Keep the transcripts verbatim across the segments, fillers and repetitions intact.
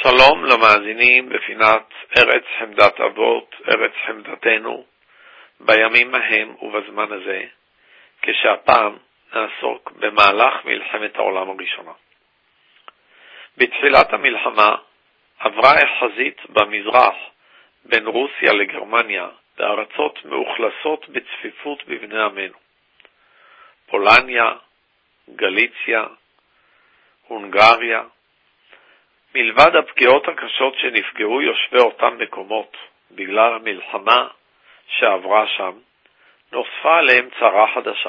שלום למאזינים בפינת ארץ חמדת אבות, ארץ חמדתנו, בימים ההם ובזמן הזה, כשהפעם נעסוק במהלך מלחמת העולם הראשונה. בתחילת המלחמה עברה החזית במזרח בין רוסיה לגרמניה בארצות מאוכלסות בצפיפות בבני עמנו. פולניה, גליציה, הונגריה. מלבד הפגיעות הקשות שנפגעו יושבי אותם מקומות בגלל המלחמה שעברה שם, נוספה עליהם צרה חדשה.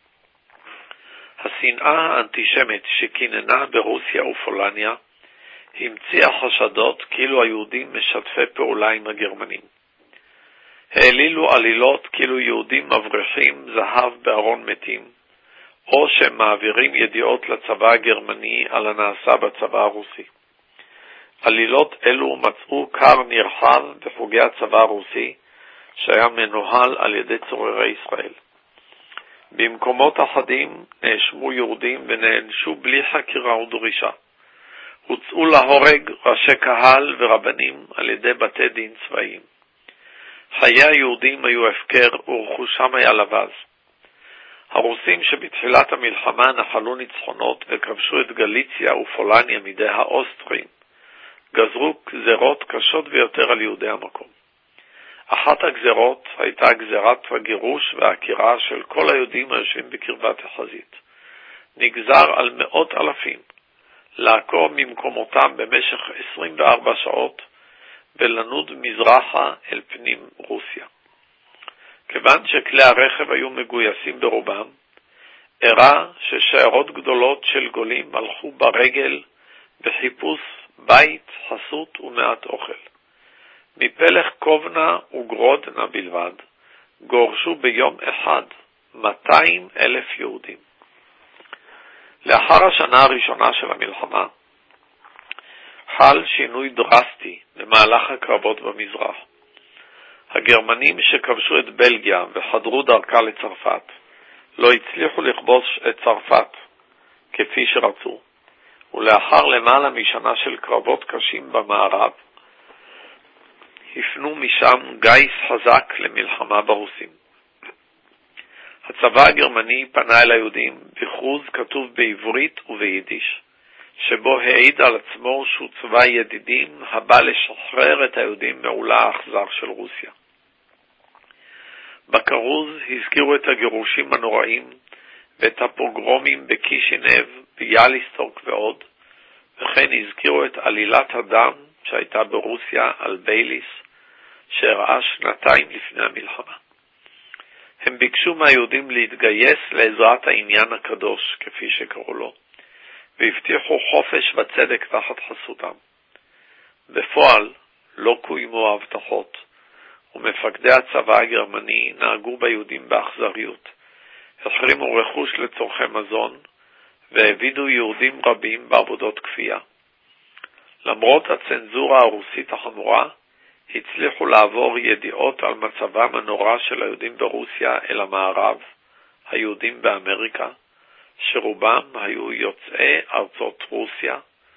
השנאה האנטישמית שכיננה ברוסיה ופולניה המציאה חשדות כאילו היהודים משתפי פעולה עם הגרמנים. העלילו עלילות כאילו יהודים מבריחים זהב בארון מתים, או שהם מעבירים ידיעות לצבא הגרמני על הנעשה בצבא הרוסי. עלילות אלו מצאו קר נרחב בחוגי הצבא הרוסי שהיה מנוהל על ידי צוררי ישראל. במקומות אחדים נאשמו יהודים ונענשו בלי חקירה ודרישה. הוצאו להורג ראשי קהל ורבנים על ידי בתי דין צבאיים. חיי היהודים היו הפקר ורכושם היה לבז. הרוסים שבתחילת המלחמה נחלו ניצחונות וכבשו את גליציה ופולניה מידי האוסטרים, גזרו גזרות קשות ביותר על יהודי המקום. אחת הגזרות הייתה גזרת הגירוש והעקירה של כל היהודים היושבים בקרבת החזית. נגזר על מאות אלפים לעקור ממקומותם במשך עשרים וארבע שעות ולנוד מזרחה אל פנים רוסיה. כיוון שכלי הרכב היו מגויסים ברובם, הראה ששיירות גדולות של גולים הלכו ברגל בחיפוש בית, חסות ומעט אוכל. מפלך קובנה וגרודנה בלבד גורשו ביום אחד מאתיים אלף יהודים. לאחר השנה הראשונה של המלחמה חל שינוי דרסטי במהלך הקרבות במזרח. הגרמנים שכבשו את בלגיה וחדרו דרכה לצרפת לא הצליחו לכבוש את צרפת כפי שרצו, ולאחר למעלה משנה של קרבות קשים במערב הפנו משם גיס חזק למלחמה ברוסים. הצבא הגרמני פנה אל היהודים בכרוז כתוב בעברית וביידיש, שבו העיד על עצמו שהוא צבא ידידים הבא לשחרר את היהודים מעולה האכזר של רוסיה. בכרוז הזכירו את הגירושים הנוראים ואת הפוגרומים בקישינב, ביאליסטוק ועוד, וכן הזכירו את עלילת הדם שהייתה ברוסיה על בייליס, שהראה שנתיים לפני המלחמה. הם ביקשו מהיהודים להתגייס לעזרת העניין הקדוש, כפי שקראו לו, והבטיחו חופש וצדק תחת חסותם. בפועל לא קוימו ההבטחות, ומפקדי הצבא הגרמני נהגו ביהודים באכזריות, החרימו רכוש לצורכי מזון, והעבידו יהודים רבים בעבודות כפייה. למרות הצנזורה הרוסית החמורה, הצליחו לעבור ידיעות על מצבם הנורא של היהודים ברוסיה אל המערב, היהודים באמריקה, שרובם היו יוצאי ארצות רוסיה,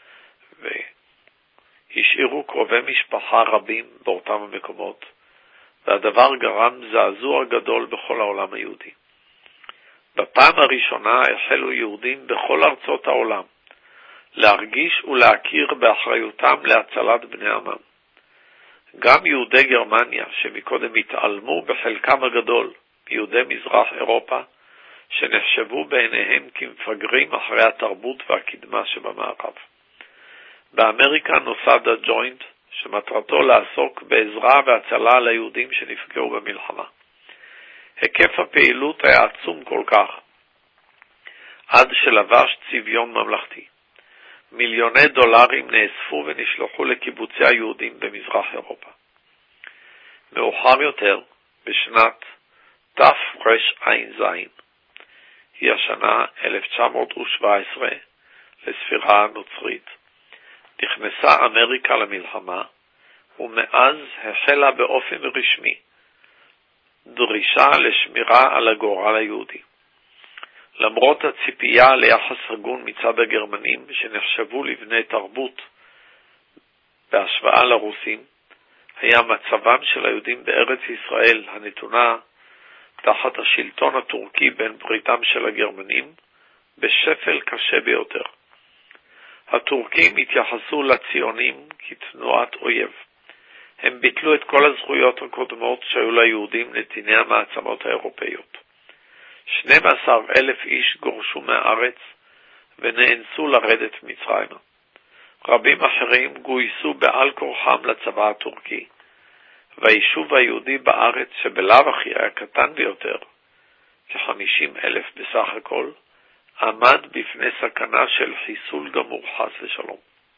והשאירו קרובי משפחה רבים באותם המקומות, והדבר גרם זעזוע גדול בכל העולם היהודי. בפעם הראשונה החלו יהודים בכל ארצות העולם להרגיש ולהכיר באחריותם להצלת בני עמם. גם יהודי גרמניה, שמקודם התעלמו בחלקם הגדול מיהודי מזרח אירופה, שנחשבו בעיניהם כמפגרים אחרי התרבות והקדמה שבמערב. באמריקה נוסד הג'וינט, שמטרתו לעסוק בעזרה והצלה ליהודים שנפגעו במלחמה. היקף הפעילות היה עצום כל כך, עד שלבש צביון ממלכתי. מיליוני דולרים נאספו ונשלחו לקיבוצי היהודים במזרח אירופה. מאוחר יותר, בשנת תרע"ז, היא השנה אלף תשע מאות שבע עשרה לספירה הנוצרית, נכנסה אמריקה למלחמה, ומאז החלה באופן רשמי דרישה לשמירה על הגורל היהודי. למרות הציפייה ליחס הגון מצד הגרמנים שנחשבו לבני תרבות בהשוואה לרוסים, היה מצבם של היהודים בארץ ישראל הנתונה תחת השלטון הטורקי בין בריתם של הגרמנים בשפל קשה ביותר. הטורקים התייחסו לציונים כתנועת אויב. הם ביטלו את כל הזכויות הקודמות שהיו ליהודים נתיני המעצמות האירופאיות. שנים עשר אלף איש גורשו מהארץ ונאנסו לרדת מצרימה. רבים אחרים גויסו בעל כורחם לצבא הטורקי, והיישוב היהודי בארץ שבלאו הכי היה קטן ביותר, כ-חמישים אלף בסך הכל, עמד בפני סכנה של חיסול גמור חס ושלום.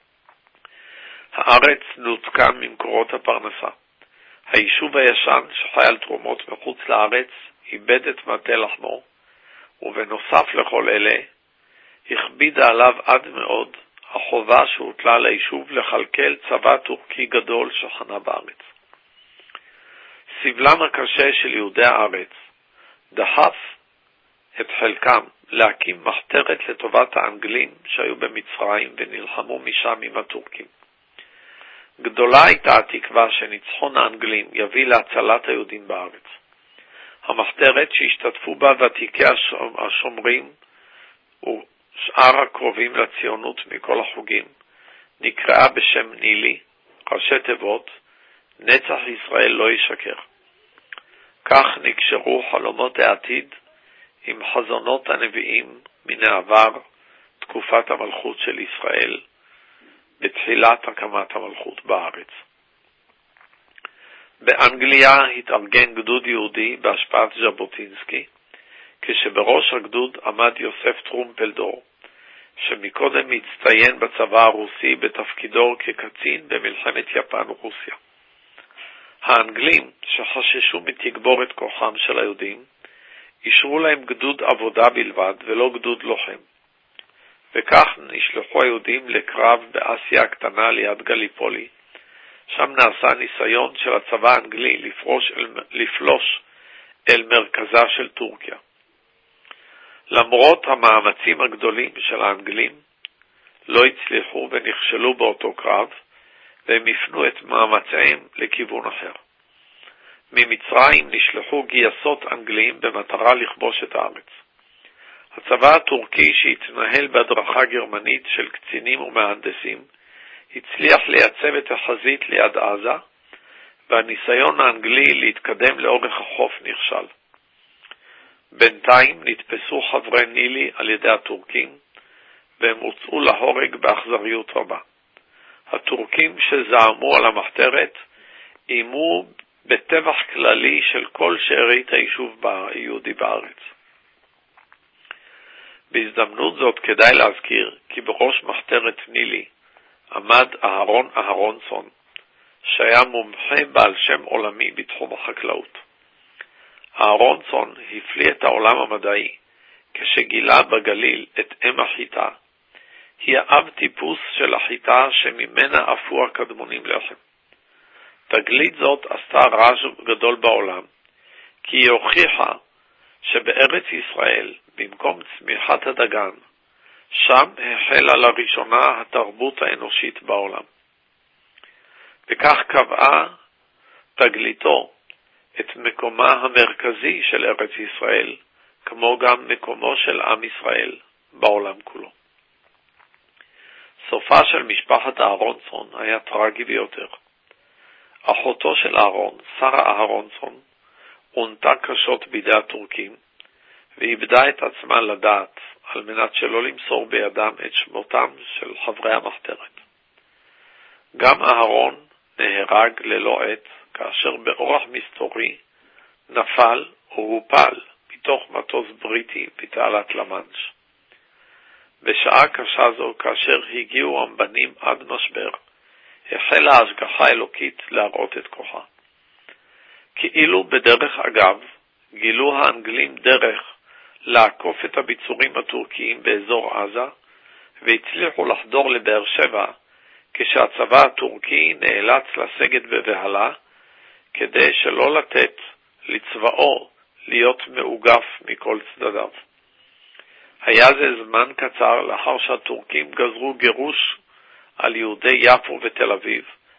הארץ נותקה ממקורות הפרנסה. היישוב הישן שחי על תרומות מחוץ לארץ איבד את מטה לחמו, ובנוסף לכל אלה, הכבידה עליו עד מאוד החובה שהוטלה על היישוב לכלכל צבא טורקי גדול שחנה בארץ. סבלם הקשה של יהודי הארץ דחף את חלקם להקים מחתרת לטובת האנגלים שהיו במצרים ונלחמו משם עם הטורקים. גדולה הייתה התקווה שניצחון האנגלים יביא להצלת היהודים בארץ. המחתרת שהשתתפו בה ותיקי השומרים ושאר הקרובים לציונות מכל החוגים נקראה בשם נילי, ראשי תיבות, נצח ישראל לא ישקר. כך נקשרו חלומות העתיד עם חזונות הנביאים מן העבר, תקופת המלכות של ישראל, בתחילת הקמת המלכות בארץ. באנגליה התארגן גדוד יהודי בהשפעת ז'בוטינסקי, כשבראש הגדוד עמד יוסף טרומפלדור, שמקודם הצטיין בצבא הרוסי בתפקידו כקצין במלחמת יפן-רוסיה. האנגלים, שחששו מתגבורת כוחם של היהודים, אישרו להם גדוד עבודה בלבד ולא גדוד לוחם. וכך נשלחו היהודים לקרב באסיה הקטנה ליד גליפולי. שם נעשה ניסיון של הצבא האנגלי לפרוש אל, לפלוש אל מרכזה של טורקיה. למרות המאמצים הגדולים של האנגלים, לא הצליחו ונכשלו באותו קרב, והם הפנו את מאמציהם לכיוון אחר. ממצרים נשלחו גייסות אנגליים במטרה לכבוש את הארץ. הצבא הטורקי שהתנהל בהדרכה גרמנית של קצינים ומהנדסים, הצליח לייצב את החזית ליד עזה, והניסיון האנגלי להתקדם לאורך החוף נכשל. בינתיים נתפסו חברי נילי על ידי הטורקים, והם הוצאו להורג באכזריות רבה. הטורקים שזעמו על המחתרת אימו בטבח כללי של כל שארית היישוב היהודי בארץ. בהזדמנות זאת כדאי להזכיר כי בראש מחתרת נילי עמד אהרון אהרונסון, שהיה מומחה בעל שם עולמי בתחום החקלאות. אהרונסון הפליא את העולם המדעי כשגילה בגליל את אם החיטה. היא האב טיפוס של החיטה שממנה אפו הקדמונים לחם. תגלית זאת עשתה רעש גדול בעולם, כי היא הוכיחה שבארץ ישראל, במקום צמיחת הדגן, שם החלה לראשונה התרבות האנושית בעולם. וכך קבעה תגליתו את מקומה המרכזי של ארץ ישראל, כמו גם מקומו של עם ישראל בעולם כולו. סופה של משפחת אהרונסון היה טרגי ביותר. אחותו של אהרון, שרה אהרונסון, עונתה קשות בידי הטורקים, ואיבדה את עצמה לדעת על מנת שלא למסור בידם את שמותם של חברי המחתרת. גם אהרון נהרג ללא עת, כאשר באורח מסתורי נפל או הופל מתוך מטוס בריטי בתעלת למאנש. בשעה קשה זו, כאשר הגיעו המבנים עד משבר, החלה ההשגחה האלוקית להראות את כוחה. כאילו בדרך אגב, גילו האנגלים דרך לעקוף את הביצורים הטורקיים באזור עזה, והצליחו לחדור לבאר שבע, כשהצבא הטורקי נאלץ לסגת בבהלה, כדי שלא לתת לצבאו להיות מאוגף מכל צדדיו. היה זה זמן קצר לאחר שהטורקים גזרו גירוש על יהודי יפו ותל אביב,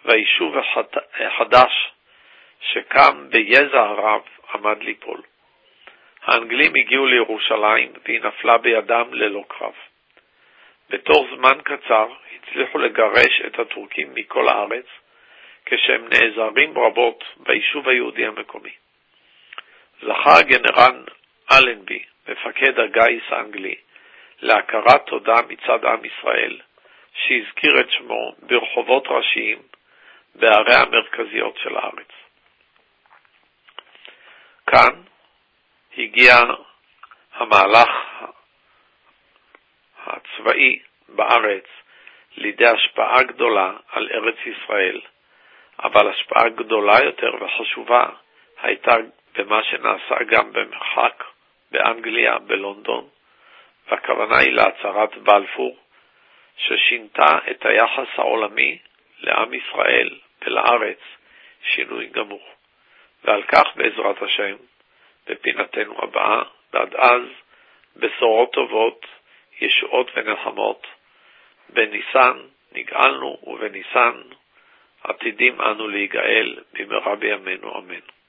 והיישוב החדש שקם ביזע הרב עמד ליפול. האנגלים הגיעו לירושלים והיא נפלה בידם ללא קרב. בתוך זמן קצר הצליחו לגרש את הטורקים מכל הארץ, כשהם נעזרים רבות ביישוב היהודי המקומי. זכה הגנרל אלנבי, מפקד הגיס האנגלי, להכרת תודה מצד עם ישראל, שהזכיר את שמו ברחובות ראשיים בערי המרכזיות של הארץ. כאן הגיע המהלך הצבאי בארץ לידי השפעה גדולה על ארץ ישראל, אבל השפעה גדולה יותר וחשובה הייתה במה שנעשה גם במרחק באנגליה, בלונדון, והכוונה היא להצהרת בלפור, ששינתה את היחס העולמי לעם ישראל ולארץ שינוי גמור. ועל כך בעזרת השם, בפינתנו הבאה, ועד אז, בשורות טובות, ישועות ונחמות, בניסן נגאלנו ובניסן עתידים אנו להיגאל במהרה בימינו אמן.